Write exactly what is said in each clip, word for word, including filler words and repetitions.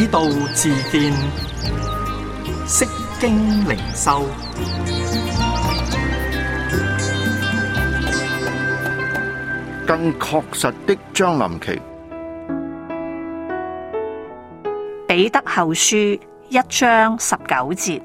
道自見，釋經靈修。 更確實的將臨期。 彼得後書一章十九節，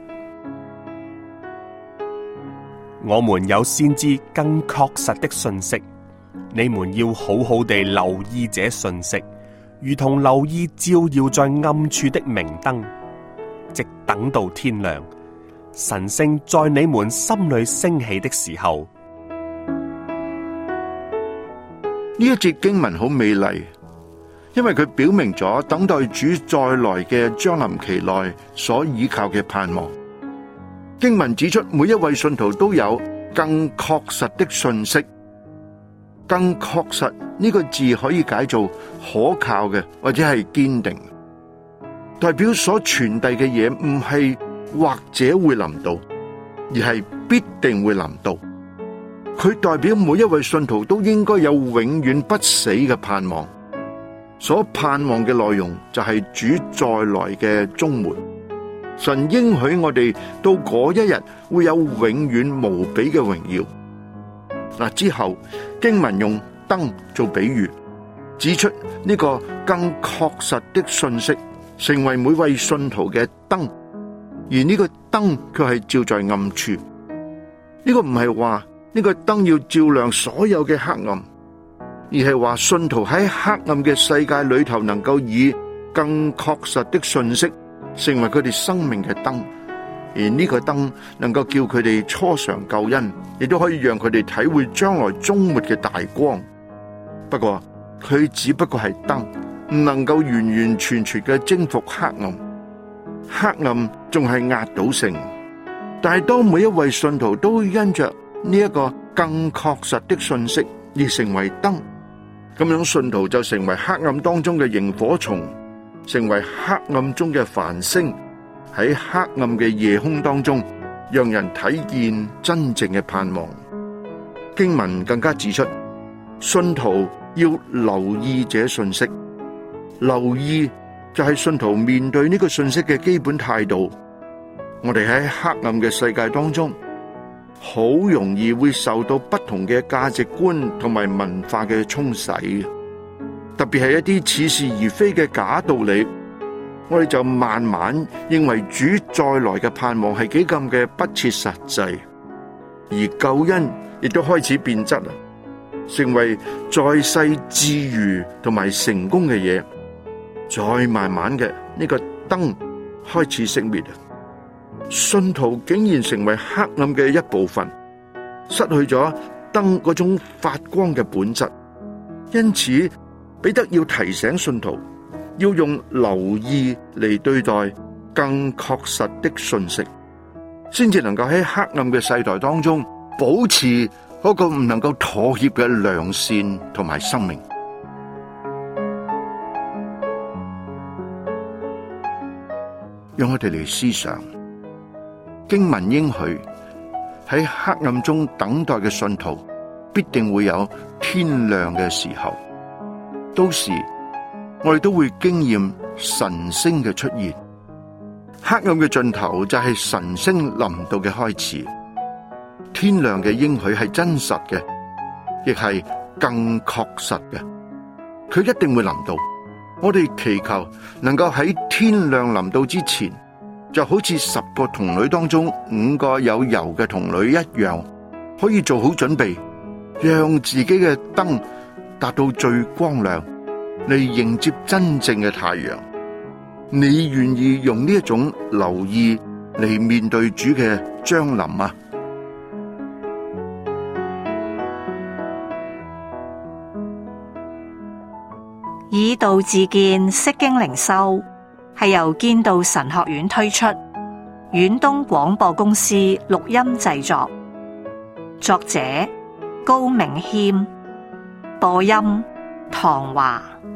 我們有先知更確實的信息，你們要好好地留意這信息，如同留意照耀在暗處的明燈，直等到天亮，晨星在你們心裏升起的時候。 呢一節經文好美麗，因為佢表明咗等待主再來嘅將臨期內所依靠嘅盼望。經文指出，每一位信徒都有更確實的信息。更確實呢個字可以解做可靠嘅，或者係堅定，代表所傳遞嘅嘢唔係或者會臨到，而係必定會臨到。佢代表每一位信徒都應該有永遠不死嘅盼望，所盼望嘅內容就係主再來嘅終末。神應許我哋到嗰一日會有永遠無比嘅榮耀。嗱，之後經文用燈做比喻，指出呢個更確實的信息成為每位信徒嘅燈，而呢個燈卻係照在暗處。呢個唔係話呢個燈要照亮所有嘅黑暗，而係話信徒喺黑暗嘅世界裏頭能夠以更確實的信息成為佢哋生命嘅燈，而呢個燈能夠叫佢哋初嘗救恩，亦都可以讓佢哋體會將來終末嘅大光。不過佢只不過係燈，唔能夠完完全全嘅征服黑暗，黑暗仲係壓倒性。但係當每一位信徒都因着呢一個更確實的信息而成為燈，咁樣信徒就成為黑暗當中嘅螢火蟲，成為黑暗中嘅繁星，喺黑暗嘅夜空當中，讓人睇見真正嘅盼望。經文更加指出，信徒要留意這信息，留意就係信徒面對呢個信息嘅基本態度。我哋喺黑暗嘅世界當中，好容易會受到不同嘅價值觀同埋文化嘅沖洗，特別係一啲似是而非嘅假道理，我哋就慢慢認為主再來嘅盼望係幾咁嘅不切實際，而救恩亦都開始變質啦，成為在世自娛同埋成功嘅嘢，再慢慢嘅呢個燈開始熄滅。信徒竟然成為黑暗嘅一部分，失去咗燈嗰種發光嘅本質。因此彼得要提醒信徒要用留意嚟對待更確實的信息，先至能夠喺黑暗嘅世代當中保持嗰個唔能夠妥協嘅良善同埋生命。讓我哋嚟思想經文應許喺黑暗中等待嘅信徒必定會有天亮嘅時候，到時我哋都會經驗晨星嘅出現。黑暗嘅盡頭就係晨星臨到嘅開始。天亮嘅應許係真實嘅，亦係更確實嘅，佢一定會臨到。我哋祈求能夠喺天亮臨到之前，就好似十個童女當中五個有油嘅童女一樣，可以做好準備，讓自己嘅燈達到最光亮，嚟迎接真正嘅太陽。你願意用呢一種留意嚟面對主嘅將臨啊？ 以道自見，釋經靈修係由堅道神學院推出，遠東廣播公司錄音製作，作者高銘謙，播音唐華。